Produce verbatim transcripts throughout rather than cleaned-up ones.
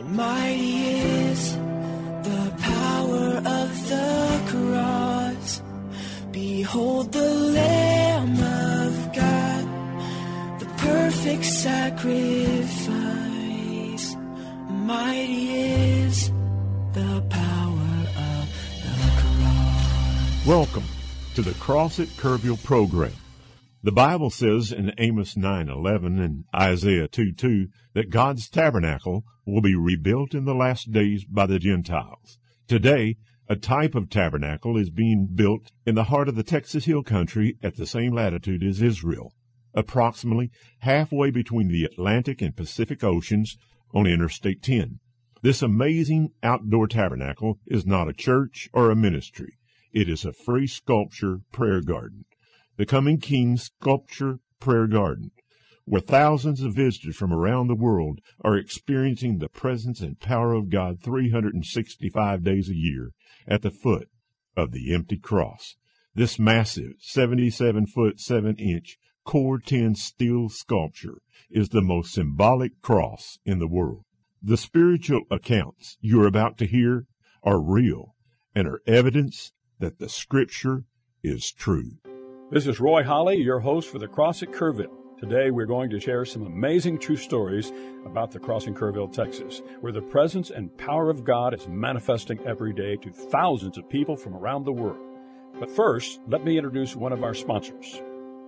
Mighty is the power of the cross. Behold the Lamb of God, the perfect sacrifice. Mighty is the power of the cross. Welcome to the Cross at Kerrville program. The Bible says in Amos nine eleven and Isaiah two two that God's tabernacle will be rebuilt in the last days by the Gentiles. Today, a type of tabernacle is being built in the heart of the Texas Hill Country at the same latitude as Israel, approximately halfway between the Atlantic and Pacific Oceans on Interstate ten. This amazing outdoor tabernacle is not a church or a ministry. It is a free sculpture prayer garden. The Coming King Sculpture Prayer Garden, where thousands of visitors from around the world are experiencing the presence and power of God three hundred sixty-five days a year at the foot of the empty cross. This massive seventy-seven foot seven inch Core ten steel sculpture is the most symbolic cross in the world. The spiritual accounts you are about to hear are real and are evidence that the Scripture is true. This is Roy Holly, your host for the Cross at Kerrville. Today we're going to share some amazing true stories about the Cross in Kerrville, Texas, where the presence and power of God is manifesting every day to thousands of people from around the world. But first, let me introduce one of our sponsors.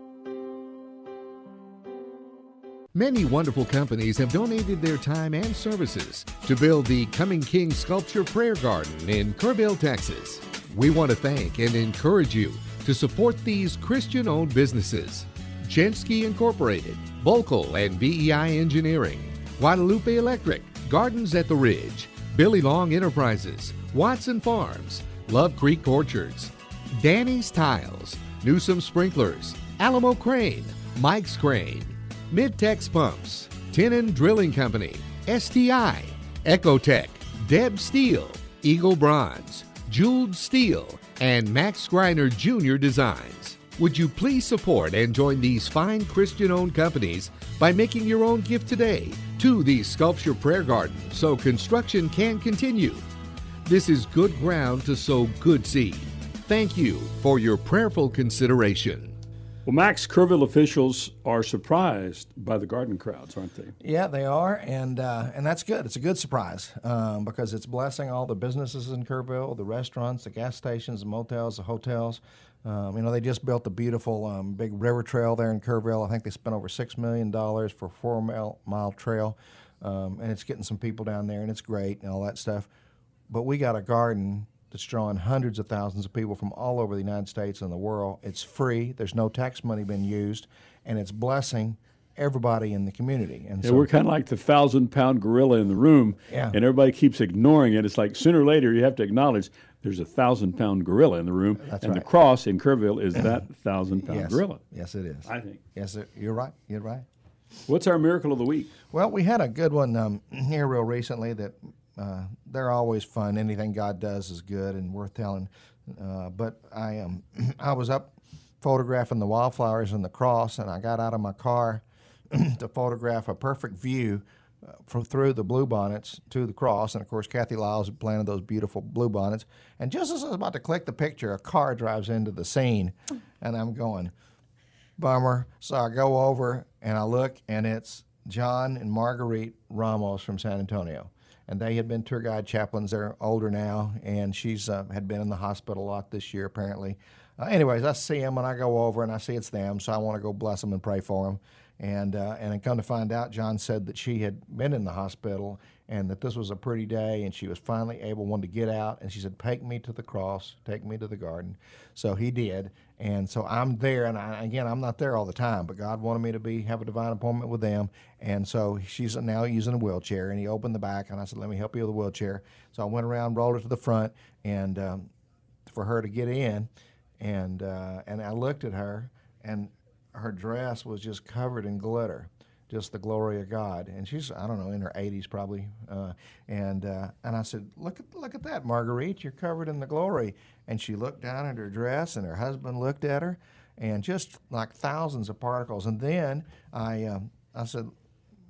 Many wonderful companies have donated their time and services to build the Coming King Sculpture Prayer Garden in Kerrville, Texas. We want to thank and encourage you to support these Christian-owned businesses: Chensky Incorporated, Volkel and B E I Engineering, Guadalupe Electric, Gardens at the Ridge, Billy Long Enterprises, Watson Farms, Love Creek Orchards, Danny's Tiles, Newsom Sprinklers, Alamo Crane, Mike's Crane, Midtex Pumps, Tenon Drilling Company, S T I, Ecotech, Deb Steel, Eagle Bronze, Jeweled Steel, and Max Greiner Junior Designs. Would you please support and join these fine Christian-owned companies by making your own gift today to the Sculpture Prayer Garden so construction can continue? This is good ground to sow good seed. Thank you for your prayerful consideration. Well, Max, Kerrville officials are surprised by the garden crowds, aren't they? Yeah, they are, and uh, and that's good. It's a good surprise um, because it's blessing all the businesses in Kerrville, the restaurants, the gas stations, the motels, the hotels. Um, you know, they just built a beautiful um, big river trail there in Kerrville. I think they spent over six million dollars for a four-mile mile trail, um, and it's getting some people down there, and it's great and all that stuff. But we got a garden that's drawing hundreds of thousands of people from all over the United States and the world. It's free. There's no tax money being used, and it's blessing everybody in the community. And yeah, so, we're kind of like the thousand-pound gorilla in the room, yeah. and everybody keeps ignoring it. It's like sooner or later you have to acknowledge there's a thousand-pound gorilla in the room, That's and right. the cross in Kerrville is that thousand-pound yes. gorilla. Yes, it is. I think. Yes, it, you're right. You're right. What's our miracle of the week? Well, we had a good one um, here real recently that uh, they're always fun. Anything God does is good and worth telling. Uh, but I um, I was up photographing the wildflowers and the cross, and I got out of my car to photograph a perfect view uh, from through the bluebonnets to the cross. And, of course, Kathy Lyles had planted those beautiful bluebonnets. And just as I was about to click the picture, a car drives into the scene, and I'm going, bummer. So I go over, and I look, and it's John and Marguerite Ramos from San Antonio. And they had been tour guide chaplains. They're older now, and she's uh, had been in the hospital a lot this year, apparently. Uh, anyways, I see them, and I go over, and I see it's them, so I want to go bless them and pray for them. And uh, and I come to find out, John said that she had been in the hospital and that this was a pretty day, and she was finally able, one, to get out. And she said, take me to the cross, take me to the garden. So he did. And so I'm there, and I, again, I'm not there all the time, but God wanted me to be have a divine appointment with them. And so she's now using a wheelchair, and he opened the back, and I said, let me help you with the wheelchair. So I went around, rolled her to the front, and um, for her to get in, and uh, and I looked at her, and her dress was just covered in glitter, just the glory of God. And she's, I don't know, in her eighties probably. Uh, and uh, and I said, look at look at that, Marguerite, you're covered in the glory. And she looked down at her dress, and her husband looked at her, and just like thousands of particles. And then I um, I said,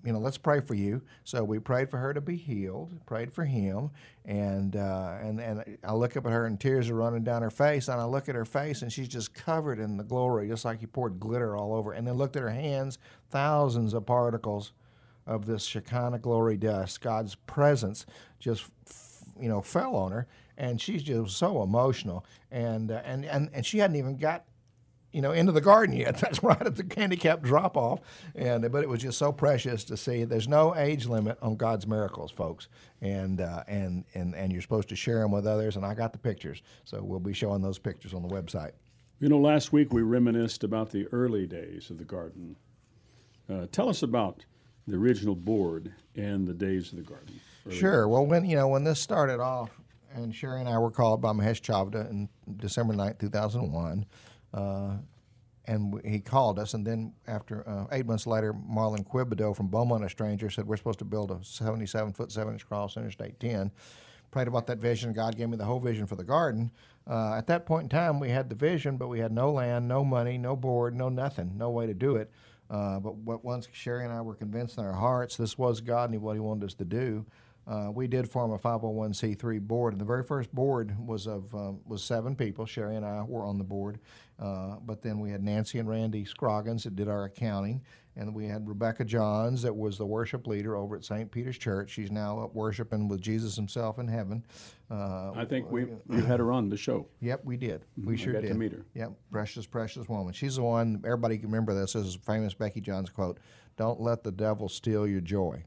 you know, let's pray for you. So we prayed for her to be healed, prayed for him, and uh, and and I look up at her and tears are running down her face, and I look at her face and she's just covered in the glory, just like you poured glitter all over. And then looked at her hands, thousands of particles of this Shekinah glory dust. God's presence just, you know, fell on her, and she's just so emotional. And uh, and and and she hadn't even got, you know, into the garden yet. That's right at the handicap drop off. And but it was just so precious to see. There's no age limit on God's miracles, folks. And uh, and and and you're supposed to share them with others. And I got the pictures, so we'll be showing those pictures on the website. You know, last week we reminisced about the early days of the garden. Uh, tell us about the original board and the days of the garden. Early Sure. days. Well, when you know when this started off, and Sherry and I were called by Mahesh Chavda in December ninth, two thousand one. Uh, and w- he called us, and then after uh, eight months later, Marlon Quibido from Beaumont, a stranger, said we're supposed to build a seventy-seven foot seven inch cross Interstate ten. Prayed about that vision. God gave me the whole vision for the garden. Uh, at that point in time, we had the vision, but we had no land, no money, no board, no nothing, no way to do it. Uh, but what, once Sherry and I were convinced in our hearts this was God and what He wanted us to do, Uh, we did form a five oh one c three board, and the very first board was of um, was seven people. Sherry and I were on the board, uh, but then we had Nancy and Randy Scroggins that did our accounting, and we had Rebecca Johns that was the worship leader over at Saint Peter's Church. She's now up worshiping with Jesus Himself in heaven. Uh, I think we you had her on the show. Yep, we did. We I sure got did. to meet her. Yep, precious, precious woman. She's the one. Everybody can remember this. This is a famous Becky Johns quote: "Don't let the devil steal your joy."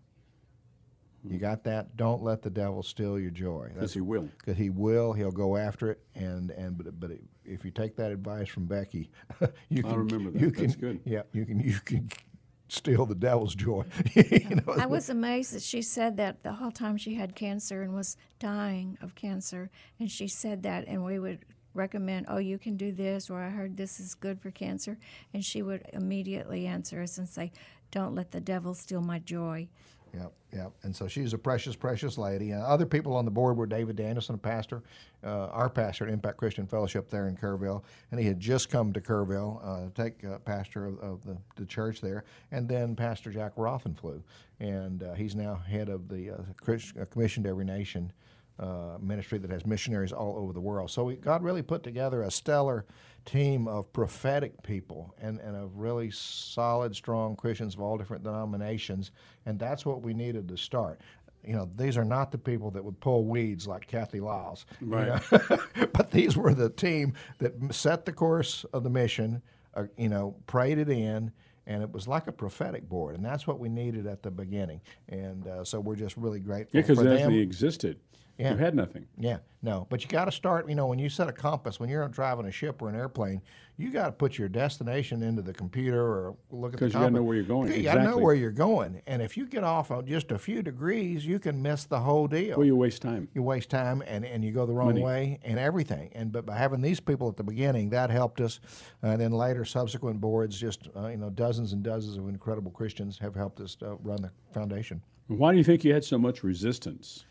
You got that? Don't let the devil steal your joy. Because he will. Because he will. He'll go after it. And and but but if you take that advice from Becky, you can. I remember that. You That's can, good. Yeah, you can. You can steal the devil's joy. you know, I was amazed that she said that the whole time she had cancer and was dying of cancer, and she said that, and we would recommend, oh, you can do this, or I heard this is good for cancer, and she would immediately answer us and say, don't let the devil steal my joy. Yep, yep. And so she's a precious, precious lady. And other people on the board were David Danielson, a pastor, uh, our pastor at Impact Christian Fellowship there in Kerrville. And he had just come to Kerrville uh, to take uh, pastor of, of the, the church there. And then Pastor Jack Rothenflew. And uh, he's now head of the uh, Christ, uh, Commissioned Every Nation uh, ministry that has missionaries all over the world. So we, God really put together a stellar team of prophetic people and, and of really solid, strong Christians of all different denominations, and that's what we needed to start. You know, these are not the people that would pull weeds like Kathy Lyles. Right. You know? But these were the team that set the course of the mission, uh, you know, prayed it in, and it was like a prophetic board, and that's what we needed at the beginning. And uh, so we're just really grateful Yeah, because for it them. actually existed. Yeah. You had nothing. Yeah, no, but you got to start, you know, when you set a compass, when you're driving a ship or an airplane, you got to put your destination into the computer or look at the compass. Because you got to know where you're going. You got to know Exactly. where you're going. And if you get off on just a few degrees, you can miss the whole deal. Well, you waste time. You waste time and, and you go the wrong Money. way and everything. And but by having these people at the beginning, that helped us. And then later, subsequent boards, just uh, you know, dozens and dozens of incredible Christians have helped us uh, run the foundation. Why do you think you had so much resistance?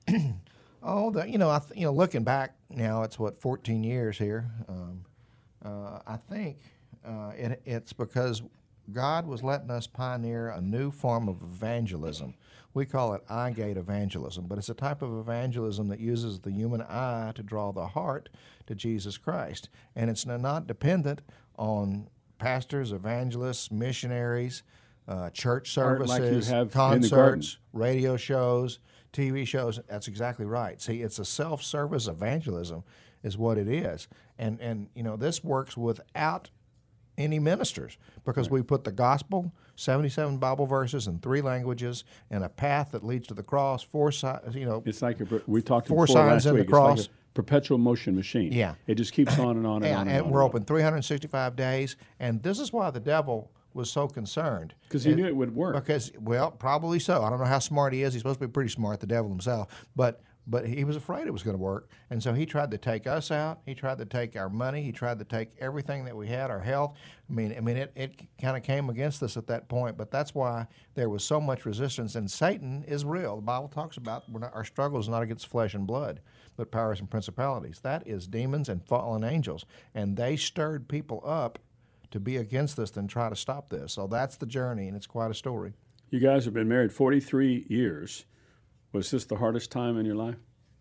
Oh, the, you know, I th- you know, looking back now, it's what fourteen years here. Um, uh, I think uh, it, it's because God was letting us pioneer a new form of evangelism. We call it eye gate evangelism, but it's a type of evangelism that uses the human eye to draw the heart to Jesus Christ, and it's not dependent on pastors, evangelists, missionaries, uh, church Or like you services, have in the garden. concerts, radio shows, T V shows. That's exactly right. See, it's a self-service evangelism is what it is. And, and you know, this works without any ministers because we put the gospel, seventy-seven Bible verses in three languages, and a path that leads to the cross, four sides, you know. It's like a, we talked Four before signs last in the week. cross. It's like a perpetual motion machine. Yeah. It just keeps on and on and Yeah, on. and, and on we're and open three hundred sixty-five days, and this is why the devil was so concerned. Because he And- knew it would work. Because, well, probably so. I don't know how smart he is. He's supposed to be pretty smart, the devil himself. But but he was afraid it was going to work. And so he tried to take us out. He tried to take our money. He tried to take everything that we had, our health. I mean, I mean, it, it kind of came against us at that point. But that's why there was so much resistance. And Satan is real. The Bible talks about we're not, our struggle is not against flesh and blood, but powers and principalities. That is demons and fallen angels. And they stirred people up to be against this than try to stop this. So that's the journey, and it's quite a story. You guys have been married forty-three years. Was this the hardest time in your life?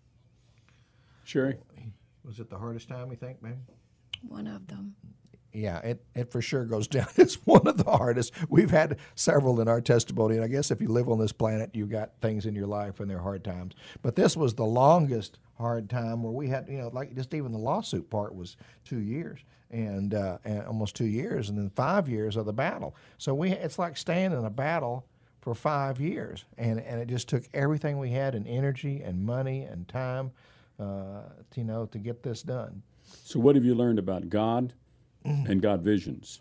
Sherry? Was it the hardest time, you think, maybe? One of them. Yeah, it, it for sure goes down as one of the hardest. We've had several in our testimony, and I guess if you live on this planet, you've got things in your life and they're hard times. But this was the longest hard time where we had, you know, like just even the lawsuit part was two years and, uh, and almost two years, and then five years of the battle. So we it's like staying in a battle for five years, and, and it just took everything we had and energy and money and time, uh, to, you know, to get this done. So what have you learned about God and God visions?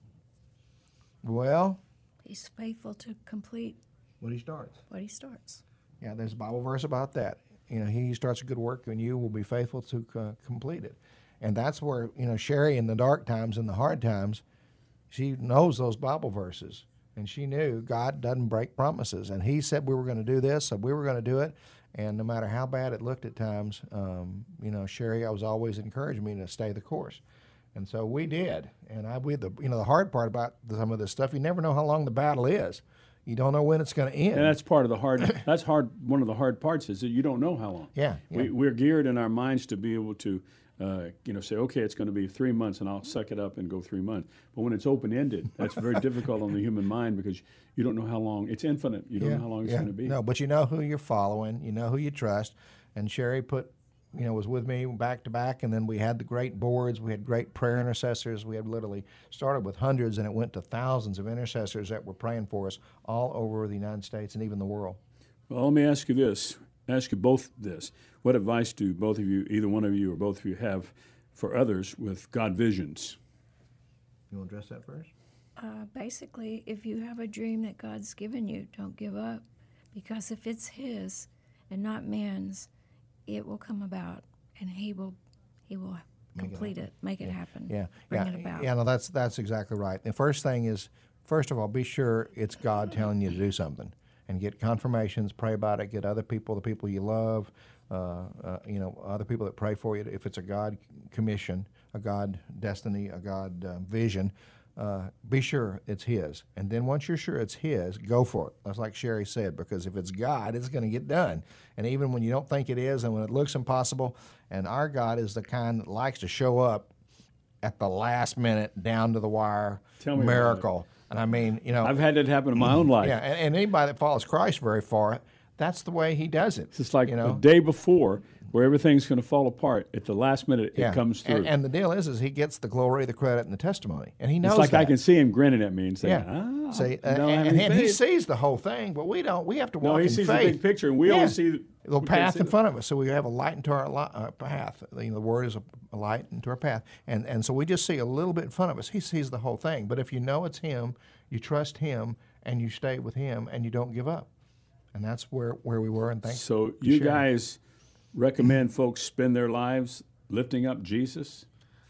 Well, He's faithful to complete when he starts. what He starts. Yeah, there's a Bible verse about that. You know, he who starts a good work and you will be faithful to uh, complete it. And that's where, you know, Sherry in the dark times and the hard times, she knows those Bible verses. And she knew God doesn't break promises. And he said we were going to do this, so we were going to do it. And no matter how bad it looked at times, um, you know, Sherry, I was always encouraging me to stay the course. And so we did. And I, we, the, you know, the hard part about some of this stuff, you never know how long the battle is. You don't know when it's going to end. And that's part of the hard, that's hard, one of the hard parts is that you don't know how long. Yeah. yeah. We, we're geared in our minds to be able to, uh, you know, say, okay, it's going to be three months and I'll suck it up and go three months. But when it's open-ended, that's very difficult on the human mind because you don't know how long, it's infinite. You don't yeah, know how long it's yeah. going to be. No, but you know who you're following. You know who you trust. And Sherry put, you know, was with me back to back, and then we had the great boards. We had great prayer intercessors. We had literally started with hundreds, and it went to thousands of intercessors that were praying for us all over the United States and even the world. Well, let me ask you this, ask you both this. What advice do both of you, either one of you or both of you, have for others with God visions? You want to address that first? Uh, basically, if you have a dream that God's given you, don't give up. Because if it's His and not man's, it will come about, and He will, He will Make complete it, it, make it happen, Yeah, bring yeah, it about. yeah. No, that's that's exactly right. The first thing is, first of all, be sure it's God telling you to do something, and get confirmations. Pray about it. Get other people, the people you love, uh, uh, you know, other people that pray for you. If it's a God commission, a God destiny, a God uh, vision, uh, be sure it's His. And then once you're sure it's His, go for it. That's like Sherry said, because if it's God, it's going to get done. And even when you don't think it is, and when it looks impossible, and our God is the kind that likes to show up at the last minute, down to the wire, Tell me about miracle. And I mean, you know, I've had that happen in my own life. yeah, and, and anybody that follows Christ very far, that's the way He does it. It's like you know? a day before where everything's going to fall apart. At the last minute, yeah. it comes through. And, and the deal is, is He gets the glory, the credit, and the testimony, and He knows it's like that. I can see Him grinning at me and saying, Yeah. ah, See, you uh, don't have and, any and He faith." sees the whole thing, but we don't. We have to walk No, He in sees faith. the big picture, and we Yeah. only see the the we can't path see in the- front of us. So we have a light into our li- uh, path. You know, the Word is a, a light into our path, and and so we just see a little bit in front of us. He sees the whole thing. But if you know it's Him, you trust Him, and you stay with Him, and you don't give up. And that's where, where we were. And thanks. So to you Sherry. guys recommend folks spend their lives lifting up Jesus?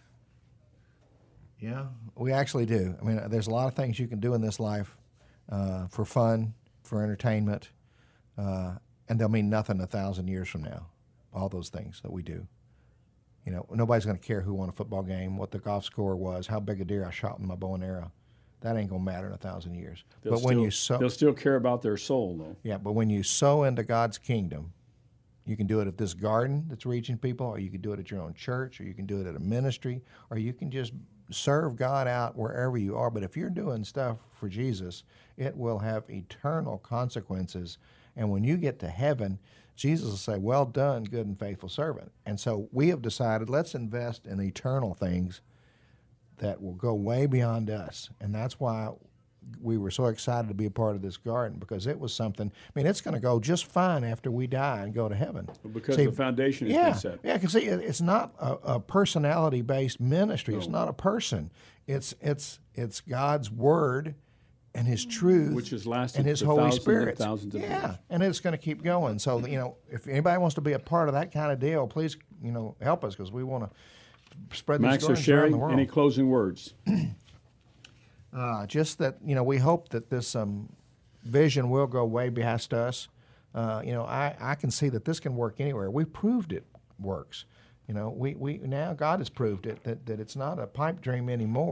Yeah, we actually do. I mean, there's a lot of things you can do in this life uh, for fun, for entertainment, uh, and they'll mean nothing a thousand years from now. All those things that we do. You know, nobody's going to care who won a football game, what the golf score was, how big a deer I shot with my bow and arrow. That ain't going to matter in a thousand years. They'll but when still- you sow, they'll still care about their soul, though. yeah, but when you sow into God's kingdom, you can do it at this garden that's reaching people, or you can do it at your own church, or you can do it at a ministry, or you can just serve God out wherever you are. But if you're doing stuff for Jesus, it will have eternal consequences. And when you get to heaven, Jesus will say, "Well done, good and faithful servant." And so we have decided, let's invest in eternal things that will go way beyond us. And that's why we were so excited to be a part of this garden, because it was something, I mean, it's going to go just fine after we die and go to heaven. Because See, the foundation has yeah, been set. Yeah, because see, it- it's not a, a personality-based ministry. It's not a person. It's it's it's God's Word and His truth, Which has lasted and His for Holy thousands and Spirit. thousands of yeah, years. and it's going to keep going. So you know, if anybody wants to be a part of that kind of deal, please you know help us, because we want to spread these Max or gardens Sherry, around the world. any closing words? Uh, just that, you know, we hope that this um, vision will go way past us. Uh, you know, I, I can see that this can work anywhere. We proved it works. You know, we, we now God has proved it, that, that it's not a pipe dream anymore,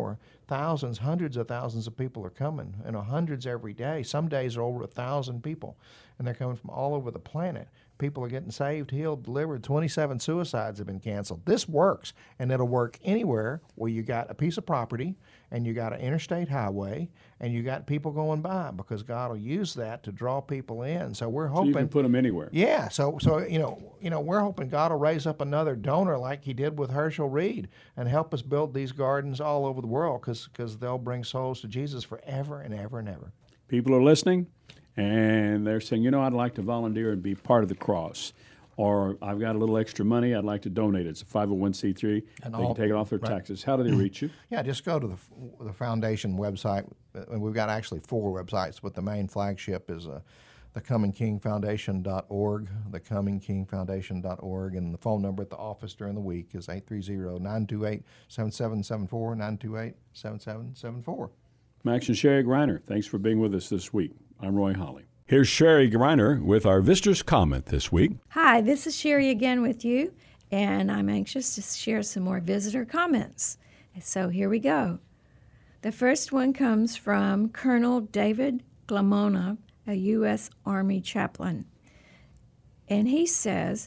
thousands, hundreds of thousands of people are coming, you know, hundreds every day. Some days are over a thousand people, and they're coming from all over the planet. People are getting saved, healed, delivered. twenty-seven suicides have been canceled. This works, and it'll work anywhere where you got a piece of property and you got an interstate highway and you got people going by, because God will use that to draw people in. So we're hoping. So you can put them anywhere. Yeah. So, so you know, you know, we're hoping God will raise up another donor like He did with Herschel Reed and help us build these gardens all over the world, because because they'll bring souls to Jesus forever and ever and ever. People are listening, and they're saying, you know, I'd like to volunteer and be part of the cross. Or I've got a little extra money, I'd like to donate it. It's a five oh one c three. And they all- can take it off their right. taxes. How do they reach you? Yeah, just go to the the foundation website. And we've got actually four websites, but the main flagship is uh, the coming king foundation dot org, the coming king foundation dot org, and the phone number at the office during the week is eight three zero, nine two eight, seven seven seven four, nine two eight, seven seven seven four. Max and Sherry Greiner, thanks for being with us this week. I'm Roy Holly. Here's Sherry Greiner with our visitor's comment this week. Hi, this is Sherry again with you, and I'm anxious to share some more visitor comments. So here we go. The first one comes from Colonel David Glamona, a U S Army chaplain. And he says,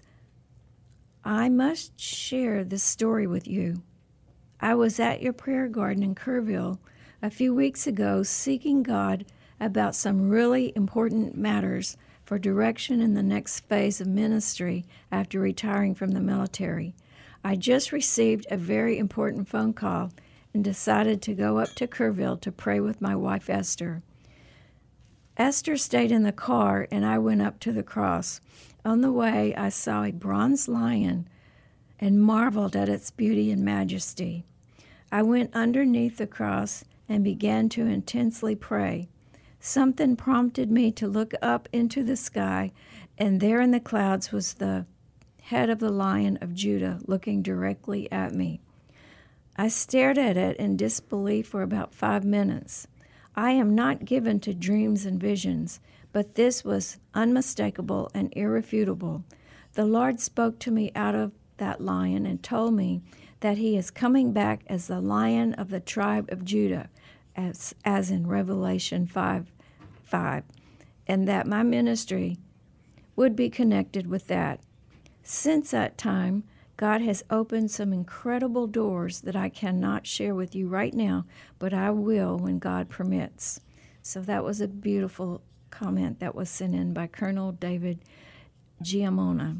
I must share this story with you. I was at your prayer garden in Kerrville a few weeks ago seeking God about some really important matters for direction in the next phase of ministry after retiring from the military. I just received a very important phone call and decided to go up to Kerrville to pray with my wife, Esther. Esther stayed in the car, and I went up to the cross. On the way, I saw a bronze lion and marveled at its beauty and majesty. I went underneath the cross and began to intensely pray. Something prompted me to look up into the sky, and there in the clouds was the head of the Lion of Judah looking directly at me. I stared at it in disbelief for about five minutes. I am not given to dreams and visions, but this was unmistakable and irrefutable. The Lord spoke to me out of that lion and told me that He is coming back as the Lion of the tribe of Judah, as, as in Revelation five five, and that my ministry would be connected with that. Since that time, God has opened some incredible doors that I cannot share with you right now, but I will when God permits. So that was a beautiful comment that was sent in by Colonel David Giamona.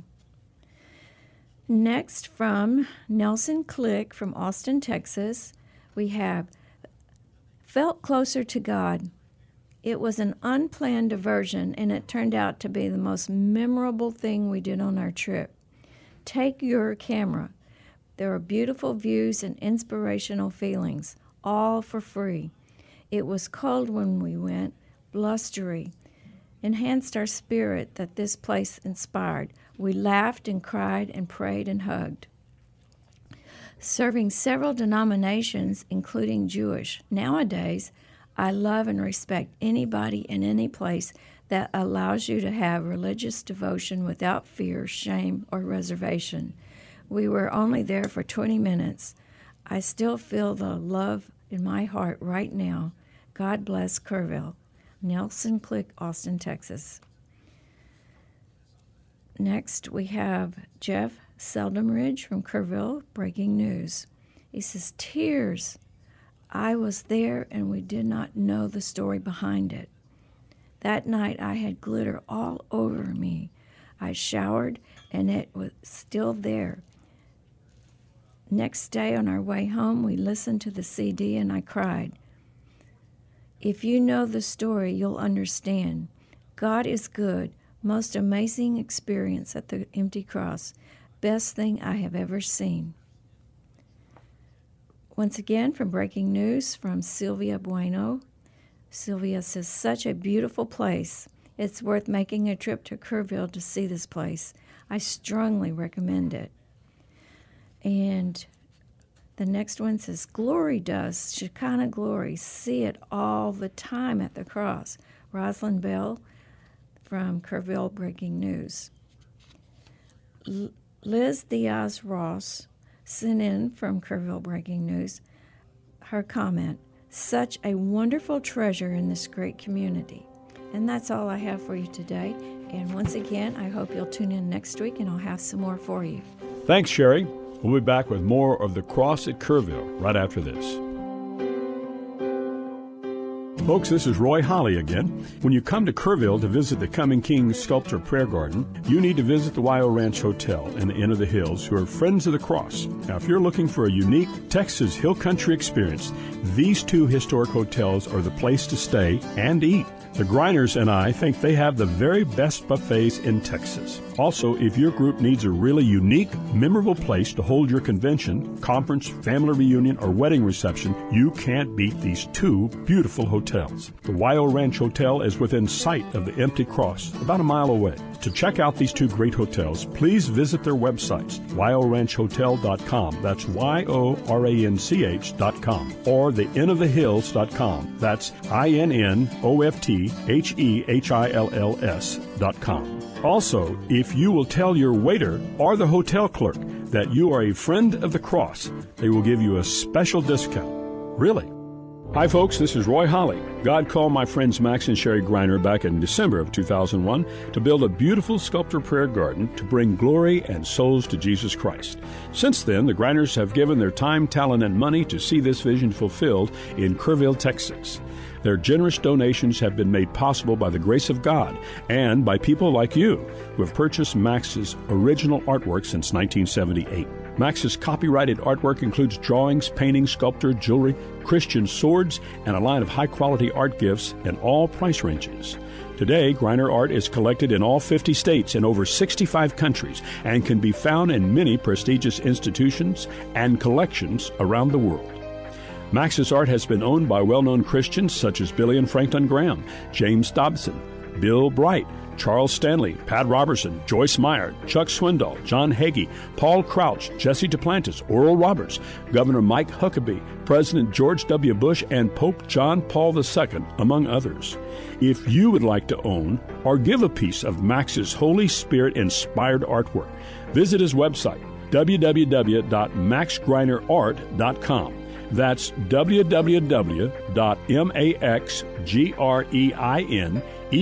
Next, from Nelson Click from Austin, Texas, we have felt closer to God. It was an unplanned diversion, and it turned out to be the most memorable thing we did on our trip. Take your camera. There are beautiful views and inspirational feelings, all for free. It was cold when we went, blustery. Enhanced our spirit that this place inspired. We laughed and cried and prayed and hugged. Serving several denominations, including Jewish. Nowadays, I love and respect anybody in any place that allows you to have religious devotion without fear, shame, or reservation. We were only there for twenty minutes. I still feel the love in my heart right now. God bless Kerrville. Nelson Click, Austin, Texas. Next, we have Jeff Seldamridge from Kerrville, breaking news. He says, tears. I was there and we did not know the story behind it. That night I had glitter all over me. I showered and it was still there. Next day on our way home, we listened to the C D and I cried. If you know the story, you'll understand. God is good. Most amazing experience at the empty cross. Best thing I have ever seen. Once again, from breaking news from Sylvia Bueno. Sylvia says, such a beautiful place. It's worth making a trip to Kerrville to see this place. I strongly recommend it. And the next one says, Glory Dust, Shekinah Glory. See it all the time at the cross. Rosalind Bell from Kerrville Breaking News. L- Liz Diaz Ross sent in from Kerrville Breaking News her comment. such a wonderful treasure in this great community. And that's all I have for you today. And once again, I hope you'll tune in next week and I'll have some more for you. Thanks, Sherry. We'll be back with more of The Cross at Kerrville right after this. Folks, this is Roy Holly again. When you come to Kerrville to visit the Coming King Sculpture Prayer Garden, you need to visit the Wyo Ranch Hotel and the Inn of the Hills, who are Friends of the Cross. Now, if you're looking for a unique Texas Hill Country experience, these two historic hotels are the place to stay and eat. The Greiners and I think they have the very best buffets in Texas. Also, if your group needs a really unique, memorable place to hold your convention, conference, family reunion, or wedding reception, you can't beat these two beautiful hotels. The Wyo Ranch Hotel is within sight of the Empty Cross, about a mile away. To check out these two great hotels, please visit their websites, wyo ranch hotel dot com, that's Y O R A N C H dot com, or the inn of the hills dot com, that's I N N O F T H E H I L L S dot com. Also, if you will tell your waiter or the hotel clerk that you are a friend of the cross, they will give you a special discount. Really. Hi, folks. This is Roy Holly. God called my friends Max and Sherry Greiner back in December of two thousand one to build a beautiful sculpture prayer garden to bring glory and souls to Jesus Christ. Since then, the Greiners have given their time, talent, and money to see this vision fulfilled in Kerrville, Texas. Their generous donations have been made possible by the grace of God and by people like you who have purchased Max's original artwork since nineteen seventy-eight. Max's copyrighted artwork includes drawings, paintings, sculpture, jewelry, Christian swords, and a line of high-quality art gifts in all price ranges. Today, Greiner art is collected in all fifty states and over sixty-five countries and can be found in many prestigious institutions and collections around the world. Max's art has been owned by well-known Christians such as Billy and Franklin Graham, James Dobson, Bill Bright, Charles Stanley, Pat Robertson, Joyce Meyer, Chuck Swindoll, John Hagee, Paul Crouch, Jesse Duplantis, Oral Roberts, Governor Mike Huckabee, President George W. Bush, and Pope John Paul the Second, among others. If you would like to own or give a piece of Max's Holy Spirit-inspired artwork, visit his website, w w w dot max greiner art dot com. That's w w w dot max greiner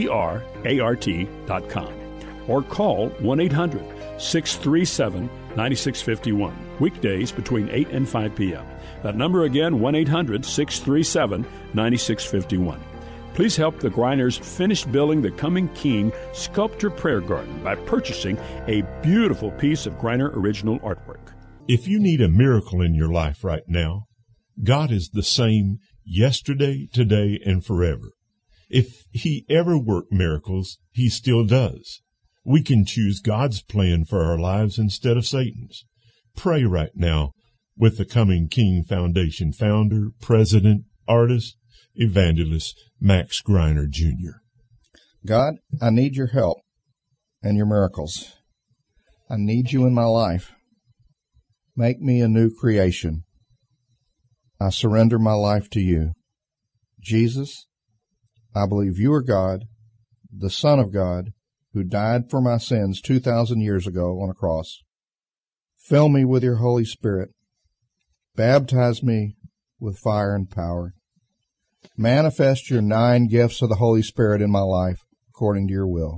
art dot com. Or call one eight hundred six three seven nine six five one, weekdays between eight and five p.m. That number again, one eight hundred six three seven nine six five one. Please help the Greiners finish building the Coming King Sculpture Prayer Garden by purchasing a beautiful piece of Greiner original artwork. If you need a miracle in your life right now, God is the same yesterday, today, and forever. If he ever worked miracles, he still does. We can choose God's plan for our lives instead of Satan's. Pray right now with the Coming King Foundation founder, president, artist, evangelist, Max Greiner, Junior God, I need your help and your miracles. I need you in my life. Make me a new creation. I surrender my life to you. Jesus, I believe you are God, the Son of God, who died for my sins two thousand years ago on a cross. Fill me with your Holy Spirit. Baptize me with fire and power. Manifest your nine gifts of the Holy Spirit in my life according to your will.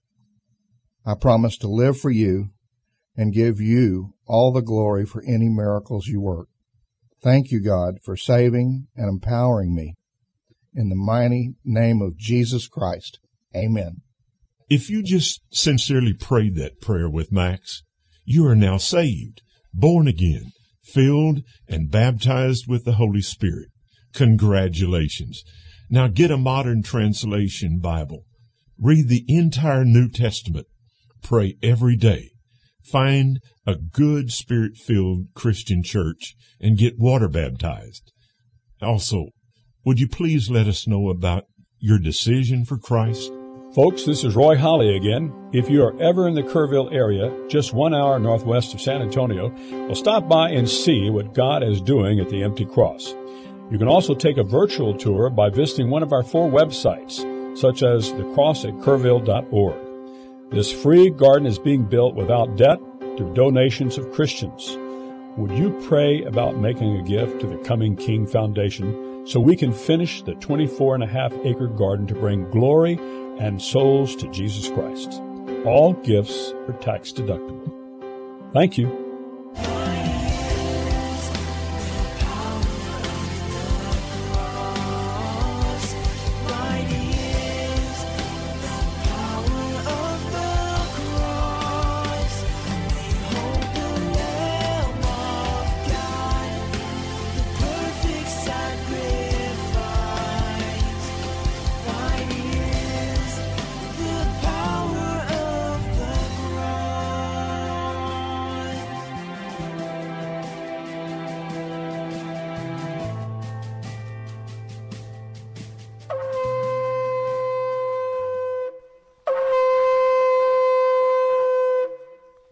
I promise to live for you and give you all the glory for any miracles you work. Thank you, God, for saving and empowering me. In the mighty name of Jesus Christ, amen. If you just sincerely prayed that prayer with Max, you are now saved, born again, filled and baptized with the Holy Spirit. Congratulations. Now get a modern translation Bible. Read the entire New Testament. Pray every day. Find a good Spirit-filled Christian church and get water baptized. Also, would you please let us know about your decision for Christ? Folks, this is Roy Holly again. If you are ever in the Kerrville area, just one hour northwest of San Antonio, well, stop by and see what God is doing at the Empty Cross. You can also take a virtual tour by visiting one of our four websites, such as the cross at kerrville dot org. This free garden is being built without debt through donations of Christians. Would you pray about making a gift to the Coming King Foundation so we can finish the twenty-four and a half acre garden to bring glory and souls to Jesus Christ. All gifts are tax deductible. Thank you.